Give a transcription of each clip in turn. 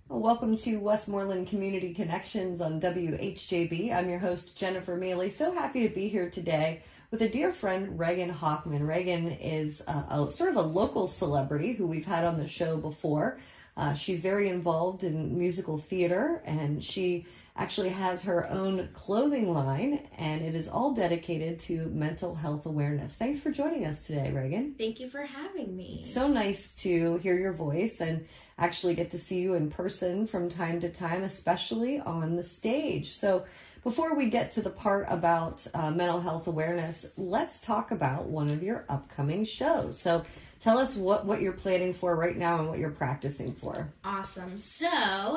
Well, welcome to Westmoreland Community Connections on WHJB. I'm your host, Jennifer Mealy. So happy to be here today with a dear friend, Reagan Hockman. Reagan is sort of a local celebrity who we've had on the show before. She's very involved in musical theater, and she actually has her own clothing line, and it is all dedicated to mental health awareness. Thanks for joining us today, Reagan. Thank you for having me. It's so nice to hear your voice and actually get to see you in person from time to time, especially on the stage. So before we get to the part about mental health awareness, let's talk about one of your upcoming shows. So tell us what you're planning for right now and what you're practicing for. Awesome. So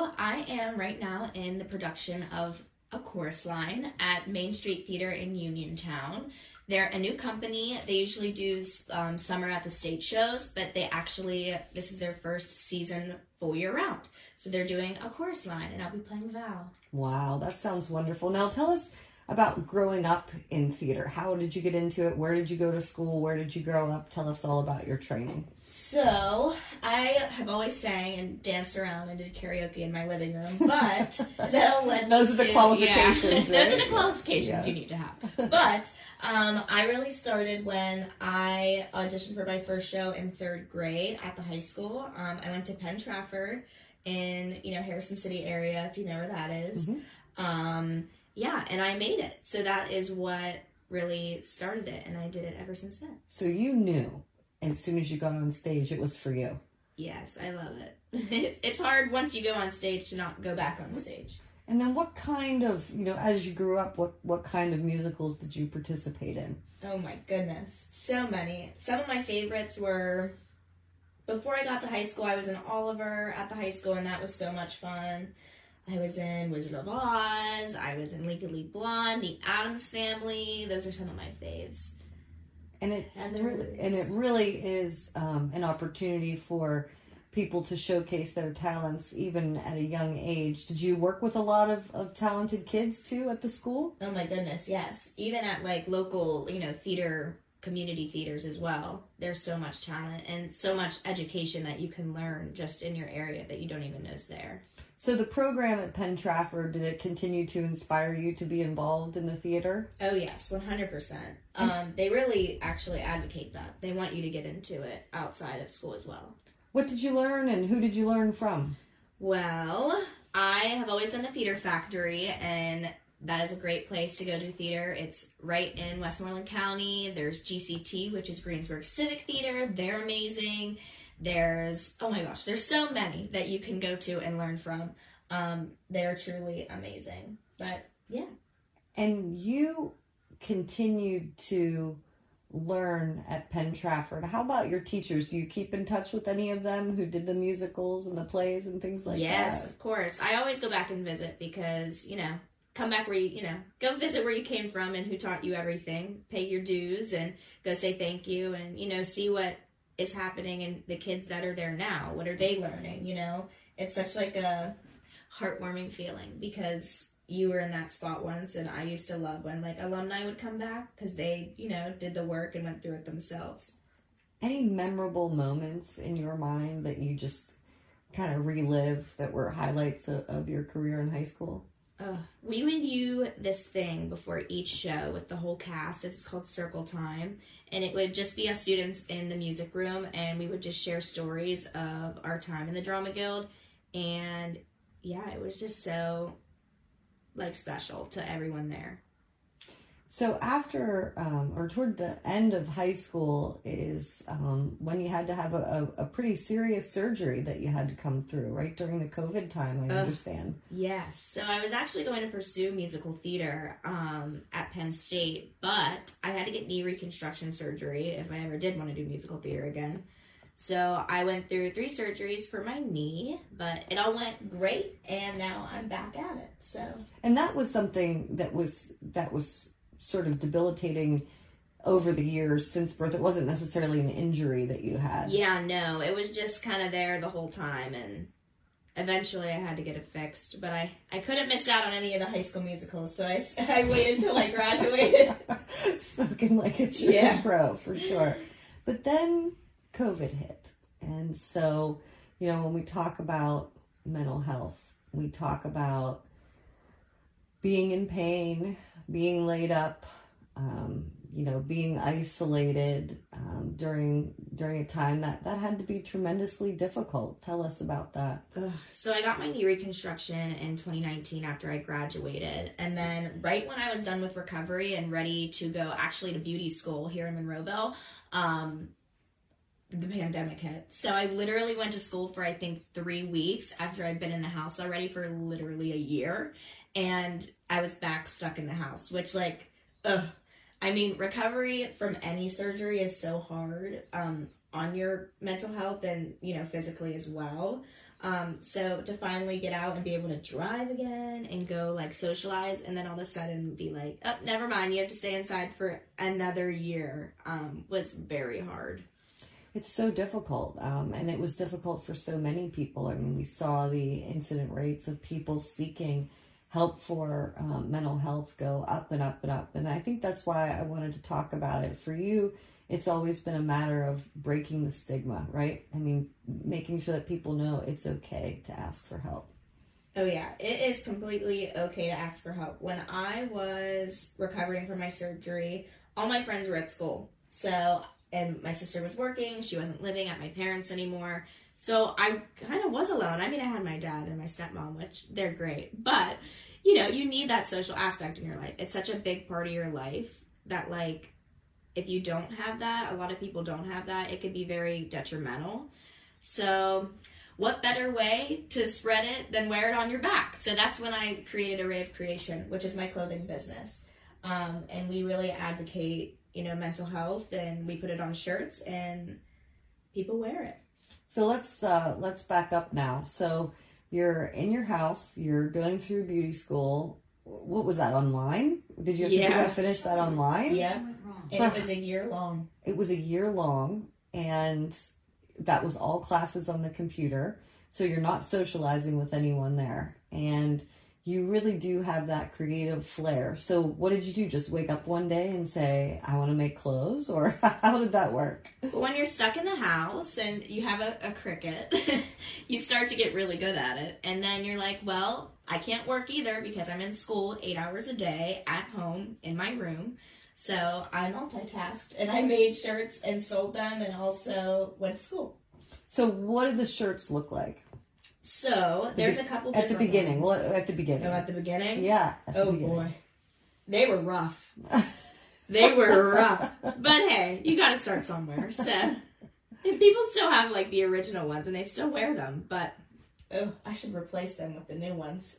I am right now in the production of A Chorus Line at Main Street Theater in Uniontown. They're a new company. They usually do summer at the stage shows, but this is their first season full year round. So they're doing A Chorus Line, and I'll be playing Val. Wow, that sounds wonderful. Now tell us about growing up in theater. How did you get into it? Where did you go to school? Where did you grow up? Tell us all about your training. So I have always sang and danced around and did karaoke in my living room, but that led Those are the qualifications, yeah, right? Those are the qualifications you need to have. But I really started when I auditioned for my first show in 3rd grade at the high school. I went to Penn Trafford in Harrison City area, if you know where that is. Mm-hmm. Yeah, and I made it. So that is what really started it, and I did it ever since then. So you knew as soon as you got on stage it was for you. Yes, I love it. It's hard once you go on stage to not go back on stage. And then what kind of, as you grew up, what kind of musicals did you participate in? Oh my goodness, so many. Some of my favorites were, before I got to high school, I was in Oliver at the high school, and that was so much fun. I was in Wizard of Oz, I was in Legally Blonde, The Addams Family. Those are some of my faves. And it really is an opportunity for people to showcase their talents even at a young age. Did you work with a lot of talented kids too at the school? Oh my goodness, yes. Even at local, theater, community theaters as well. There's so much talent and so much education that you can learn just in your area that you don't even know is there. So the program at Penn Trafford, did it continue to inspire you to be involved in the theater? Oh yes, 100%. They really actually advocate that. They want you to get into it outside of school as well. What did you learn and who did you learn from? Well, I have always done the Theater Factory, and that is a great place to go do theater. It's right in Westmoreland County. There's GCT, which is Greensburg Civic Theater. They're amazing. There's so many that you can go to and learn from. They're truly amazing. But yeah. And you continued to learn at Penn Trafford. How about your teachers? Do you keep in touch with any of them who did the musicals and the plays and things like that? Yes, of course. I always go back and visit because, come back where go visit where you came from and who taught you everything. Pay your dues and go say thank you and, see what is happening and the kids that are there now. What are they learning? It's such a heartwarming feeling because you were in that spot once, and I used to love when alumni would come back because they, did the work and went through it themselves. Any memorable moments in your mind that you just kind of relive that were highlights of your career in high school? We would do this thing before each show with the whole cast. It's called Circle Time, and it would just be us students in the music room, and we would just share stories of our time in the Drama Guild, and yeah, it was just so special to everyone there. So after or toward the end of high school is when you had to have a pretty serious surgery that you had to come through, right? During the COVID time, I understand. Yes. So I was actually going to pursue musical theater at Penn State, but I had to get knee reconstruction surgery if I ever did want to do musical theater again. So I went through 3 surgeries for my knee, but it all went great, and now I'm back at it. So. And that was something that was sort of debilitating over the years since birth. It wasn't necessarily an injury that you had. Yeah, no, it was just kind of there the whole time, and eventually I had to get it fixed. But I couldn't miss out on any of the High School Musicals, so I waited until I graduated. Spoken like a true pro, for sure. But then COVID hit, and so when we talk about mental health. We talk about being in pain, being laid up, being isolated during a time that had to be tremendously difficult. Tell us about that. So I got my knee reconstruction in 2019 after I graduated. And then right when I was done with recovery and ready to go actually to beauty school here in Monroeville, the pandemic hit. So I literally went to school for, I think, 3 weeks after I'd been in the house already for literally a year. And I was back stuck in the house, which recovery from any surgery is so hard on your mental health and, physically as well. So to finally get out and be able to drive again and go socialize and then all of a sudden be like, oh, never mind, you have to stay inside for another year was very hard. It's so difficult. And it was difficult for so many people. I mean, we saw the incident rates of people seeking help for mental health go up and up and up. And I think that's why I wanted to talk about it. For you, it's always been a matter of breaking the stigma, right? I mean, making sure that people know it's okay to ask for help. Oh yeah, it is completely okay to ask for help. When I was recovering from my surgery, all my friends were at school. And my sister was working, she wasn't living at my parents' anymore. So I kind of was alone. I mean, I had my dad and my stepmom, which they're great. But, you need that social aspect in your life. It's such a big part of your life that, if you don't have that, a lot of people don't have that, it could be very detrimental. So what better way to spread it than wear it on your back? So that's when I created Array of Creation, which is my clothing business. And we really advocate, mental health, and we put it on shirts and people wear it. So let's back up now. So you're in your house, you're going through beauty school. What was that, online? Did you have to finish that online? Yeah. And it was a year long. It was a year long, and that was all classes on the computer. So you're not socializing with anyone there. And you really do have that creative flair. So what did you do? Just wake up one day and say, I want to make clothes? Or how did that work? When you're stuck in the house and you have a Cricut, you start to get really good at it. And then you're like, well, I can't work either because I'm in school 8 hours a day at home in my room. So I multitasked and I made shirts and sold them and also went to school. So what did the shirts look like? So there's a couple different at the beginning. ones. Well, at the beginning. Oh, at the beginning? Yeah. Oh boy. They were rough. They were rough. But hey, you gotta start somewhere. So and people still have the original ones and they still wear them, but I should replace them with the new ones.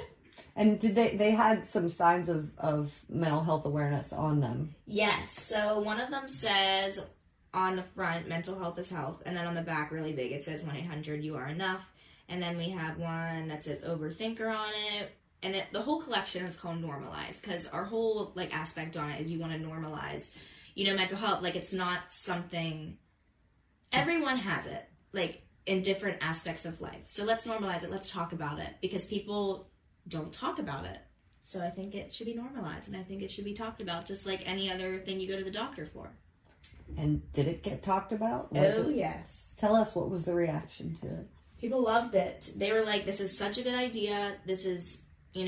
And did they had some signs of mental health awareness on them? Yes. So one of them says on the front, mental health is health, and then on the back, really big, it says 1-800-YOU-ARE-ENOUGH. And then we have one that says overthinker on it. And the whole collection is called Normalize, because our whole aspect on it is you want to normalize, mental health. It's not something, everyone has it, in different aspects of life. So let's normalize it. Let's talk about it, because people don't talk about it. So I think it should be normalized, and I think it should be talked about just like any other thing you go to the doctor for. And did it get talked about? Yes. Tell us, what was the reaction to it? People loved it. They were like, this is such a good idea. This is,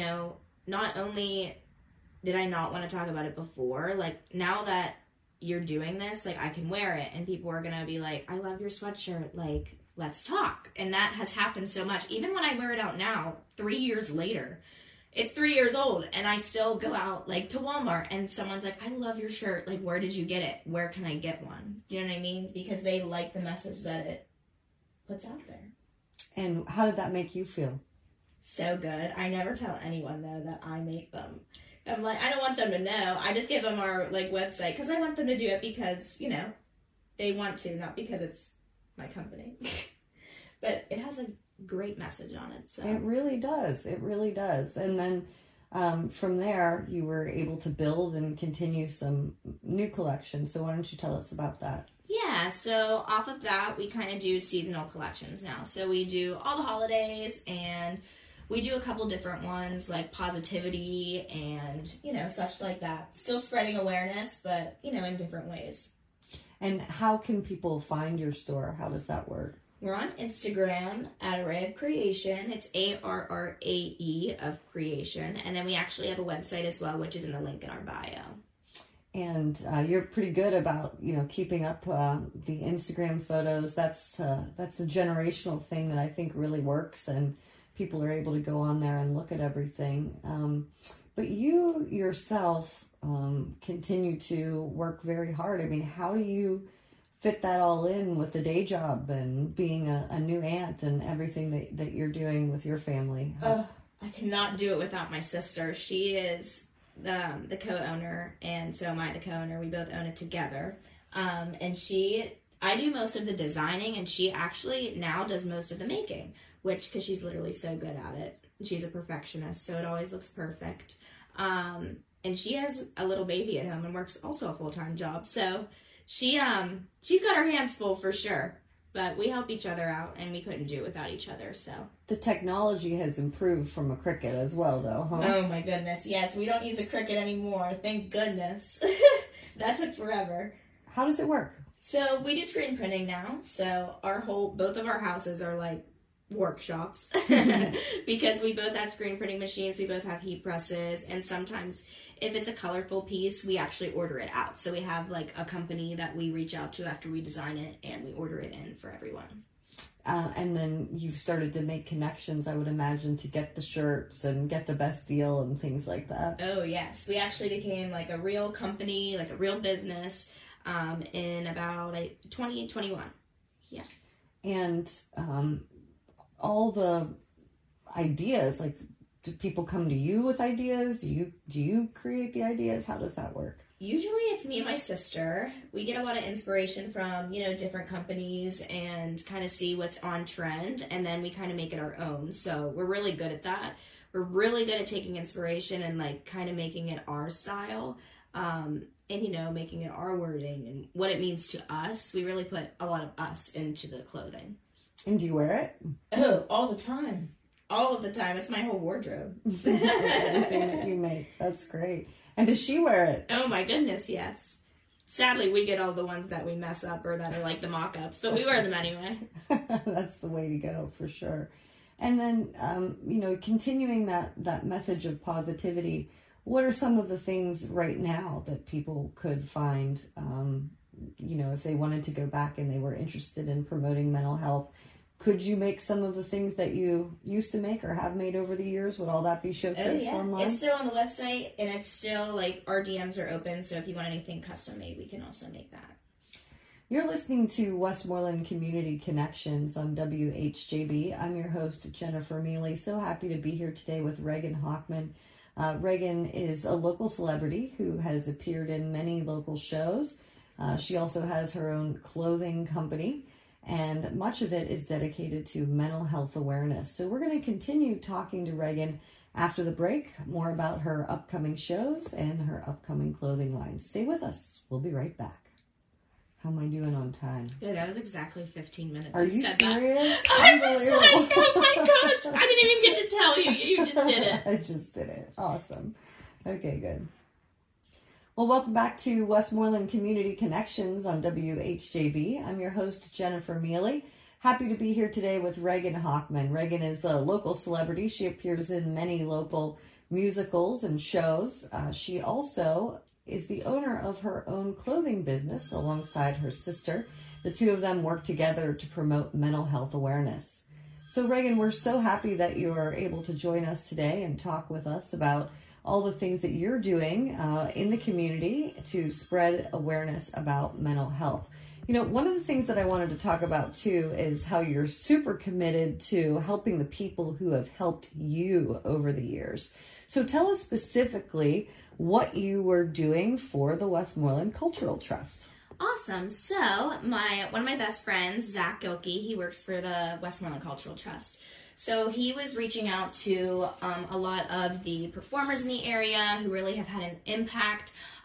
not only did I not want to talk about it before, now that you're doing this, I can wear it. And people are going to be like, I love your sweatshirt. Let's talk. And that has happened so much. Even when I wear it out now, 3 years later, it's 3 years old. And I still go out to Walmart and someone's like, I love your shirt. Where did you get it? Where can I get one? You know what I mean? Because they like the message that it puts out there. And how did that make you feel? So good. I never tell anyone, though, that I make them. I'm like, I don't want them to know. I just give them our website because I want them to do it because, they want to, not because it's my company. But it has a great message on it. So it really does. It really does. And then from there, you were able to build and continue some new collections. So why don't you tell us about that? Yeah, so off of that, we kind of do seasonal collections now. So we do all the holidays, and we do a couple different ones like positivity and, such like that. Still spreading awareness, but, in different ways. And how can people find your store? How does that work? We're on Instagram at Array of Creation. It's ARRAE of Creation. And then we actually have a website as well, which is in the link in our bio. And you're pretty good about, keeping up the Instagram photos. That's a generational thing that I think really works, and people are able to go on there and look at everything. But you yourself continue to work very hard. I mean, how do you fit that all in with the day job and being a new aunt and everything that you're doing with your family? I cannot do it without my sister. She is the co-owner, and so am I the co-owner. We both own it together. And I do most of the designing, and she actually now does most of the making, because she's literally so good at it. She's a perfectionist, so it always looks perfect. And she has a little baby at home and works also a full-time job. So she's got her hands full for sure. But we help each other out, and we couldn't do it without each other, so. The technology has improved from a Cricut as well, though, huh? Oh, my goodness. Yes, we don't use a Cricut anymore. Thank goodness. That took forever. How does it work? So we do screen printing now. So both of our houses are like workshops because we both have screen printing machines. We both have heat presses, and sometimes if it's a colorful piece, we actually order it out. So we have like a company that we reach out to after we design it, and we order it in for everyone. And then you've started to make connections, I would imagine, to get the shirts and get the best deal and things like that. Oh, yes. We actually became like a real company, like a real business in about 2021. Yeah. And all the ideas, like, do people come to you with ideas? Do you create the ideas? How does that work? Usually it's me and my sister. We get a lot of inspiration from, different companies and kind of see what's on trend, and then we kind of make it our own. So we're really good at that. We're really good at taking inspiration and like kind of making it our style, and making it our wording and what it means to us. We really put a lot of us into the clothing. And do you wear it? Oh, all the time. All of the time. It's my whole wardrobe. Everything that you make. That's great. And does she wear it? Oh my goodness, yes. Sadly, we get all the ones that we mess up or that are like the mock-ups, but we wear them anyway. That's the way to go, for sure. And then, continuing that message of positivity, what are some of the things right now that people could find, if they wanted to go back and they were interested in promoting mental health? Could you make some of the things that you used to make or have made over the years? Would all that be showcased online? It's still on the website, and it's still like our DMs are open. So if you want anything custom made, we can also make that. You're listening to Westmoreland Community Connections on WHJB. I'm your host, Jennifer Mealy. So happy to be here today with Reagan Hochman. Reagan is a local celebrity who has appeared in many local shows. She also has her own clothing company, and much of it is dedicated to mental health awareness. So we're going to continue talking to Reagan after the break, more about her upcoming shows and her upcoming clothing lines. Stay with us. We'll be right back. How am I doing on time? Yeah, that was exactly 15 minutes. Are you serious? I was like, oh my gosh, I didn't even get to tell you. You just did it. I just did it. Awesome. Okay, good. Well, welcome back to Westmoreland Community Connections on WHJB. I'm your host, Jennifer Mealy. Happy to be here today with Reagan Hochman. Reagan is a local celebrity. She appears in many local musicals and shows. She also is the owner of her own clothing business alongside her sister. The two of them work together to promote mental health awareness. So, Reagan, we're so happy that you are able to join us today and talk with us about all the things that you're doing in the community to spread awareness about mental health. One of the things that I wanted to talk about too is how you're super committed to helping the people who have helped you over the years. So tell us specifically what you were doing for the Westmoreland Cultural Trust. Awesome. So one of my best friends, Zach Gilkey, he works for the Westmoreland Cultural Trust. So he was reaching out to a lot of the performers in the area who really have had an impact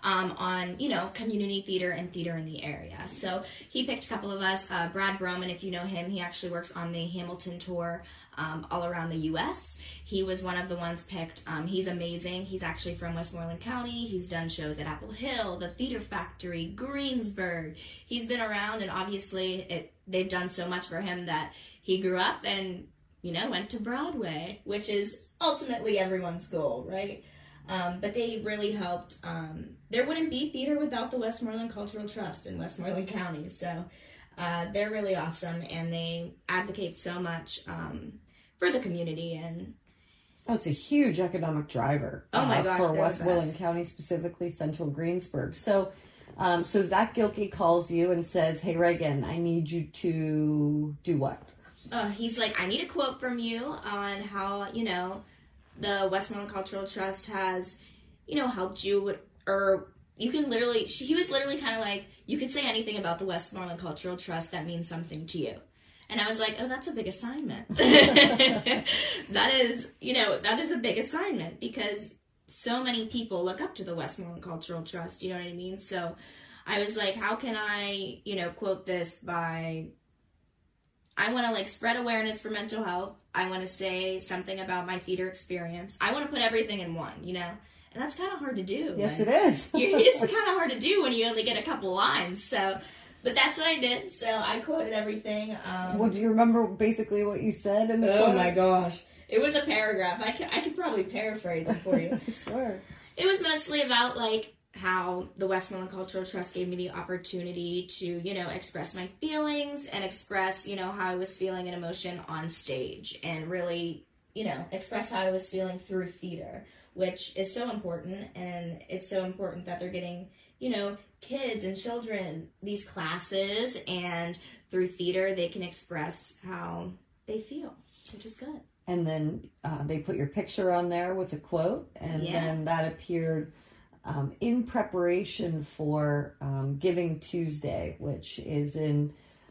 on, you know, community theater and theater in the area. So he picked a couple of us. Brad Broman, if you know him, he actually works on the Hamilton tour all around the U.S. He was one of the ones picked. He's amazing. He's actually from Westmoreland County. He's done shows at Apple Hill, the Theater Factory, Greensburg. He's been around, and obviously they've done so much for him that he grew up and, you know, went to Broadway, which is ultimately everyone's goal, right? But they really helped. There wouldn't be theater without the Westmoreland Cultural Trust in Westmoreland County. So they're really awesome, and they advocate so much for the community. And it's a huge economic driver. Oh my gosh, for Westmoreland County, specifically Central Greensburg. So Zach Gilkey calls you and says, "Hey Reagan, I need you to do what?" He's like, "I need a quote from you on how, you know, the Westmoreland Cultural Trust has, you know, helped you, or you can literally," he was literally kind of like, "You could say anything about the Westmoreland Cultural Trust that means something to you." And I was like, "Oh, that's a big assignment." That is, you know, that is a big assignment because so many people look up to the Westmoreland Cultural Trust, you know what I mean? So I was like, how can I, you know, quote this by, I want to like spread awareness for mental health. I want to say something about my theater experience. I want to put everything in one, you know? And that's kind of hard to do. Yes, it is. It's kind of hard to do when you only get a couple lines. So, but that's what I did. So I quoted everything. Well, do you remember basically what you said in the quote? Oh my gosh. It was a paragraph. I could probably paraphrase it for you. Sure. It was mostly about like how the Westmoreland Cultural Trust gave me the opportunity to, you know, express my feelings and express, you know, how I was feeling an emotion on stage and really, you know, express how I was feeling through theater, which is so important. And it's so important that they're getting, you know, kids and children these classes, and through theater they can express how they feel, which is good. And then they put your picture on there with a quote, and then that appeared in preparation for Giving Tuesday, which is in,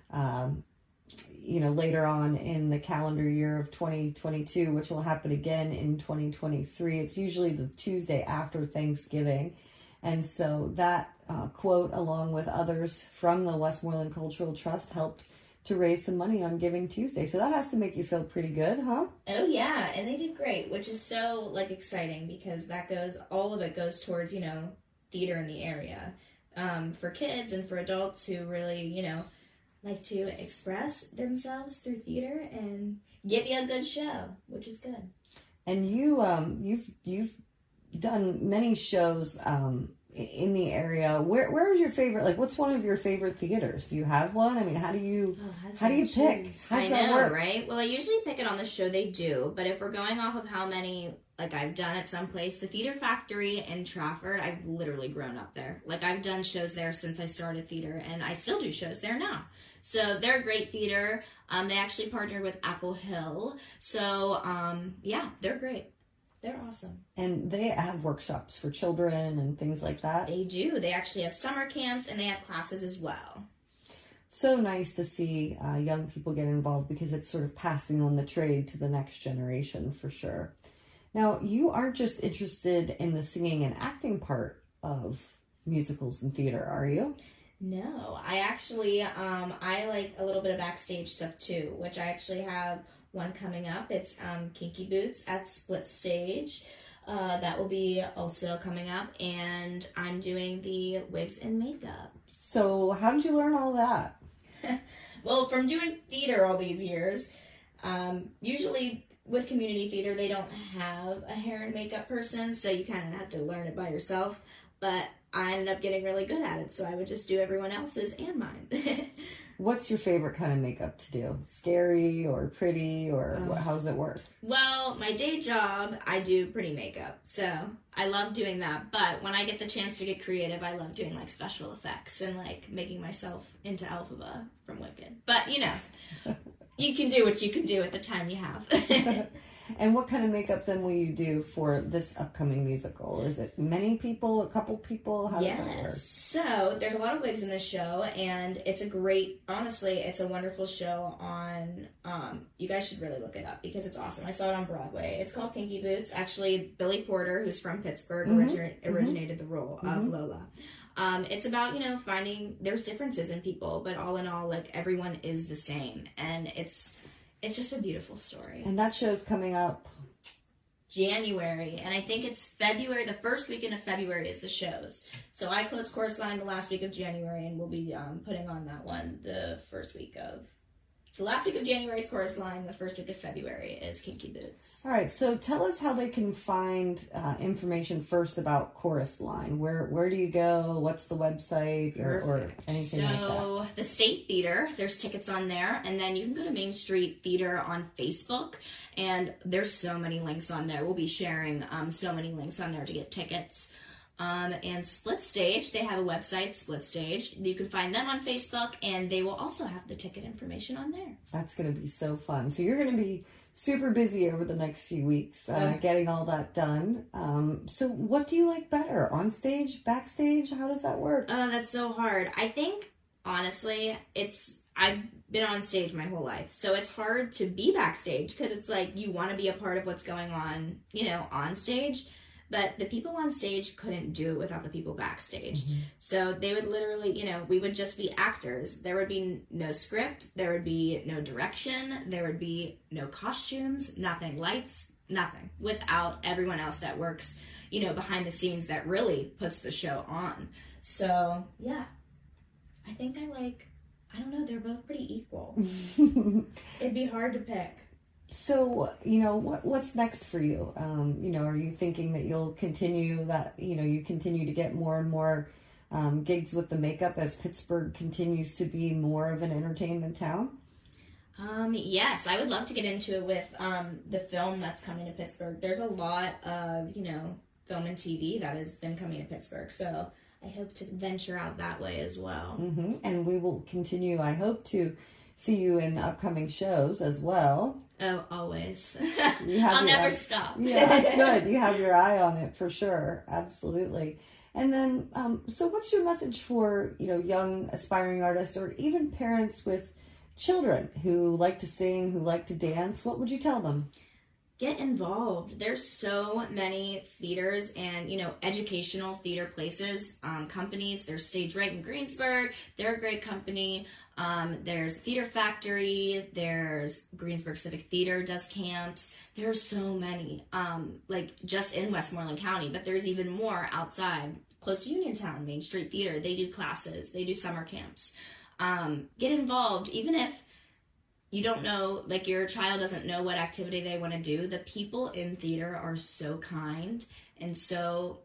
you know, later on in the calendar year of 2022, which will happen again in 2023. It's usually the Tuesday after Thanksgiving. And so that quote, along with others from the Westmoreland Cultural Trust, helped to raise some money on Giving Tuesday. So that has to make you feel pretty good, huh? Oh yeah, and they did great, which is so like exciting because that goes, all of it goes towards, you know, theater in the area, for kids and for adults who really, you know, like to express themselves through theater and give you a good show, which is good. And you've done many shows in the area. Where is your favorite? Like, what's one of your favorite theaters? Do you have one? I mean, how do you pick? How's that work? Right? Well, I usually pick it on the show they do, but if we're going off of how many like I've done at some place, the Theater Factory in Trafford, I've literally grown up there. Like I've done shows there since I started theater, and I still do shows there now. So they're a great theater. They actually partnered with Apple Hill. So yeah, they're great. They're awesome. And they have workshops for children and things like that? They do. They actually have summer camps, and they have classes as well. So nice to see young people get involved, because it's sort of passing on the trade to the next generation for sure. Now, you aren't just interested in the singing and acting part of musicals and theater, are you? No, I actually, I like a little bit of backstage stuff too, which I actually have one coming up. It's Kinky Boots at Split Stage. That will be also coming up, and I'm doing the wigs and makeup. So how did you learn all that? Well, from doing theater all these years, usually with community theater, they don't have a hair and makeup person, so you kind of have to learn it by yourself. But I ended up getting really good at it, so I would just do everyone else's and mine. What's your favorite kind of makeup to do? Scary or pretty, or how does it work? Well, my day job, I do pretty makeup, so I love doing that. But when I get the chance to get creative, I love doing like special effects and like making myself into Elphaba from Wicked. But you know, you can do what you can do at the time you have. And what kind of makeup then will you do for this upcoming musical? Is it many people, a couple people? How does that work? So there's a lot of wigs in this show, and it's it's a wonderful show on, you guys should really look it up because it's awesome. I saw it on Broadway. It's called Kinky Boots. Actually, Billy Porter, who's from Pittsburgh, originated the role of Lola. It's about, finding there's differences in people, but all in all, like, everyone is the same. And it's just a beautiful story. And that show's coming up January, and I think it's February. The first weekend of February is the shows. So I close Chorus Line the last week of January, and we'll be putting on that one the first week of. So last week of January is Chorus Line. The first week of February is Kinky Boots. All right. So tell us how they can find information first about Chorus Line. Where do you go? What's the website or anything like that? So the State Theater, there's tickets on there. And then you can go to Main Street Theater on Facebook. And there's so many links on there. We'll be sharing so many links on there to get tickets. And Split Stage, they have a website, Split Stage. You can find them on Facebook, and they will also have the ticket information on there. That's going to be so fun. So you're going to be super busy over the next few weeks getting all that done. So what do you like better? On stage, backstage? How does that work? Oh, that's so hard. I think, honestly, I've been on stage my whole life, so it's hard to be backstage because it's like you want to be a part of what's going on, on stage. But the people on stage couldn't do it without the people backstage. Mm-hmm. So they would literally, we would just be actors. There would be no script. There would be no direction. There would be no costumes, nothing, lights, nothing, without everyone else that works, behind the scenes that really puts the show on. So, yeah, I think I don't know, they're both pretty equal. It'd be hard to pick. So, what's next for you? Are you thinking that you'll continue you continue to get more and more gigs with the makeup as Pittsburgh continues to be more of an entertainment town? Yes, I would love to get into it with the film that's coming to Pittsburgh. There's a lot of, film and TV that has been coming to Pittsburgh. So I hope to venture out that way as well. Mm-hmm. And we will continue, I hope, to see you in upcoming shows as well. Oh, always. I'll never stop. Yeah, good. You have your eye on it for sure. Absolutely. And then, so what's your message for, young aspiring artists or even parents with children who like to sing, who like to dance? What would you tell them? Get involved. There's so many theaters and, educational theater places, companies. There's Stage Right in Greensburg. They're a great company. There's Theater Factory, there's Greensburg Civic Theater does camps. There's so many, just in Westmoreland County, but there's even more outside, close to Uniontown, Main Street Theater. They do classes, they do summer camps. Get involved, even if you don't know, your child doesn't know what activity they want to do. The people in theater are so kind and so,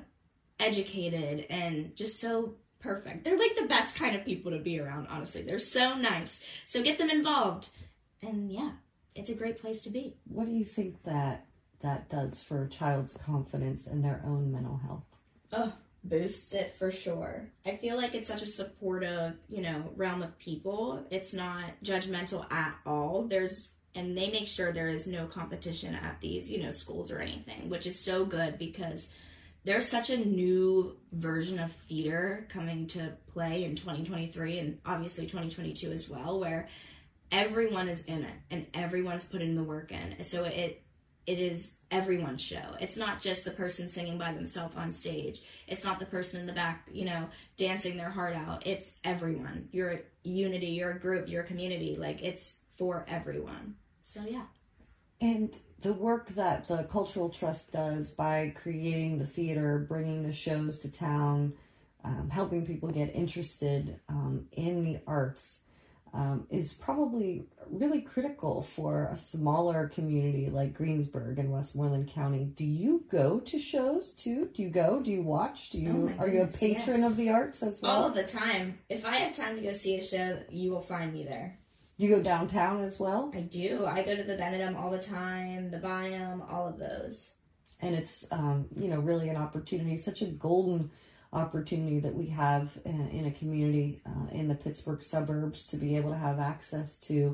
educated and just so perfect. They're the best kind of people to be around, honestly. They're so nice. So get them involved. And yeah, it's a great place to be. What do you think that does for a child's confidence in their own mental health? Oh, boosts it for sure. I feel like it's such a supportive, realm of people. It's not judgmental at all. And they make sure there is no competition at these, schools or anything, which is so good because there's such a new version of theater coming to play in 2023 and obviously 2022 as well, where everyone is in it and everyone's putting the work in. So it is everyone's show. It's not just the person singing by themselves on stage. It's not the person in the back, dancing their heart out. It's everyone. You're a unity, you're a group, you're a community. It's for everyone. So yeah. And the work that the Cultural Trust does by creating the theater, bringing the shows to town, helping people get interested in the arts is probably really critical for a smaller community like Greensburg and Westmoreland County. Do you go to shows too? Do you go? Do you watch? Are you a patron of the arts as well? All of the time. If I have time to go see a show, you will find me there. Do you go downtown as well? I do. I go to the Benedum all the time, the Byam, all of those. And it's, really an opportunity, such a golden opportunity that we have in a community in the Pittsburgh suburbs to be able to have access to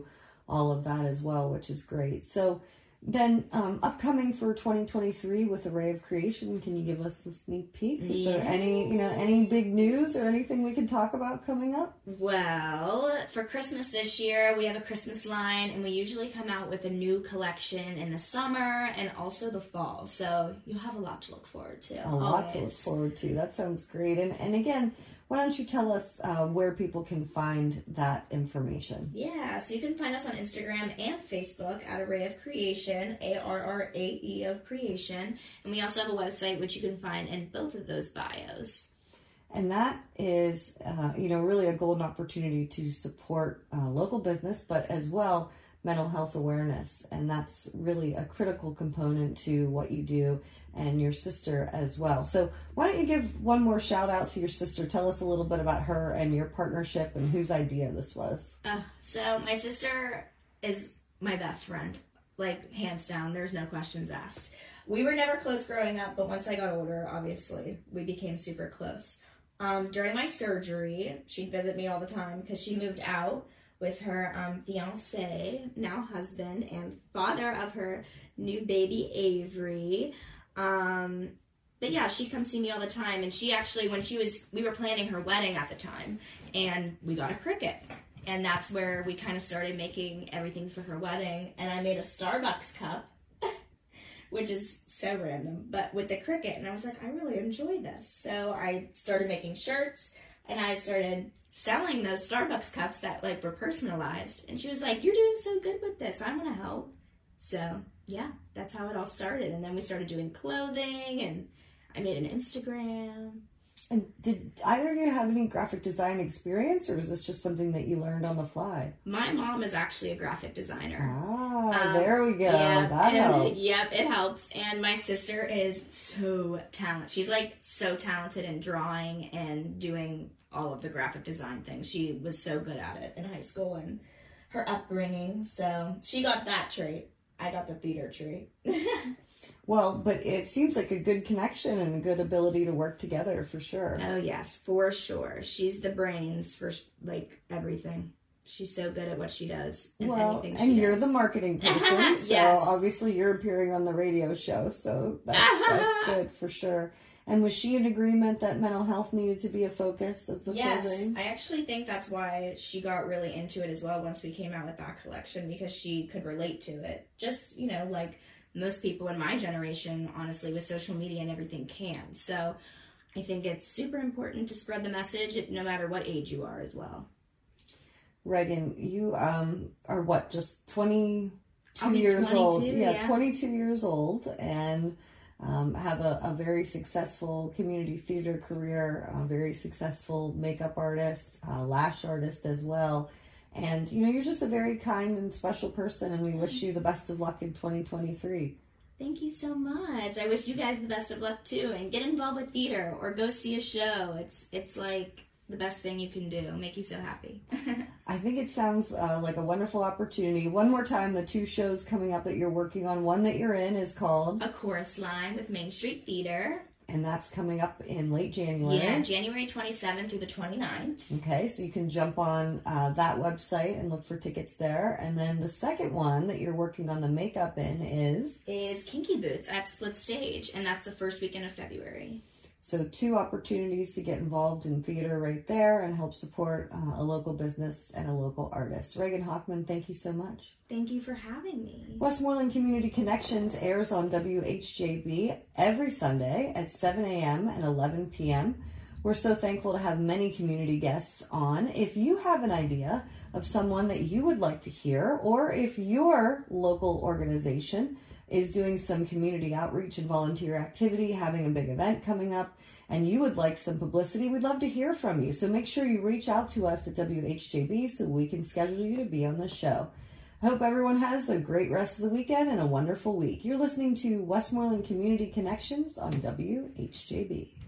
all of that as well, which is great. So then upcoming for 2023 with Array of Creation, can you give us a sneak peek? Is there any big news or anything we can talk about coming up? Well, for Christmas this year, we have a Christmas line, and we usually come out with a new collection in the summer and also the fall. So you'll have a lot to look forward to. A lot to look forward to. That sounds great. And again, why don't you tell us where people can find that information? Yeah, so you can find us on Instagram and Facebook at Array of Creation, ARRAE of Creation. And we also have a website, which you can find in both of those bios. And that is, really a golden opportunity to support local business, but as well, mental health awareness. And that's really a critical component to what you do and your sister as well. So why don't you give one more shout out to your sister? Tell us a little bit about her and your partnership and whose idea this was. So my sister is my best friend, like hands down. There's no questions asked. We were never close growing up, but once I got older, obviously, we became super close. During my surgery, she'd visit me all the time because she moved out with her fiance, now husband, and father of her new baby, Avery. But yeah, she'd come see me all the time. And she actually, we were planning her wedding at the time, and we got a Cricut. And that's where we kind of started making everything for her wedding. And I made a Starbucks cup, which is so random, but with the Cricut. And I was like, I really enjoy this. So I started making shirts, and I started selling those Starbucks cups that were personalized. And she was like, you're doing so good with this. I want to help. So yeah, that's how it all started. And then we started doing clothing, and I made an Instagram. And did either of you have any graphic design experience, or was this just something that you learned on the fly? My mom is actually a graphic designer. There we go. Yeah, that helps. Yep, it helps. And my sister is so talented. She's so talented in drawing and doing all of the graphic design things. She was so good at it in high school and her upbringing. So she got that trait. I got the theater trait. Well, but it seems like a good connection and a good ability to work together for sure. Oh, yes, for sure. She's the brains for everything. She's so good at what she does. And you're the marketing person. So yes. Obviously you're appearing on the radio show. So that's good for sure. And was she in agreement that mental health needed to be a focus of the clothing? Yes, I actually think that's why she got really into it as well once we came out with that collection, because she could relate to it. Just, like most people in my generation, honestly, with social media and everything can. So I think it's super important to spread the message no matter what age you are as well. Reagan, you are what, just 22 years 22, old? Yeah, 22 years old, and have a very successful community theater career, a very successful makeup artist, lash artist as well. And, you're just a very kind and special person, and we wish you the best of luck in 2023. Thank you so much. I wish you guys the best of luck, too. And get involved with theater or go see a show. It's like the best thing you can do. Make you so happy. I think it sounds like a wonderful opportunity. One more time, the 2 shows coming up that you're working on. One that you're in is called A Chorus Line with Main Street Theater. And that's coming up in late January. Yeah, January 27th through the 29th. Okay, so you can jump on that website and look for tickets there. And then the second one that you're working on the makeup in is Kinky Boots at Split Stage, and that's the first weekend of February. So 2 opportunities to get involved in theater right there and help support a local business and a local artist. Reagan Hochman, thank you so much. Thank you for having me. Westmoreland Community Connections airs on WHJB every Sunday at 7 a.m. and 11 p.m. We're so thankful to have many community guests on. If you have an idea of someone that you would like to hear, or if your local organization is doing some community outreach and volunteer activity, having a big event coming up, and you would like some publicity, we'd love to hear from you. So make sure you reach out to us at WHJB so we can schedule you to be on the show. I hope everyone has a great rest of the weekend and a wonderful week. You're listening to Westmoreland Community Connections on WHJB.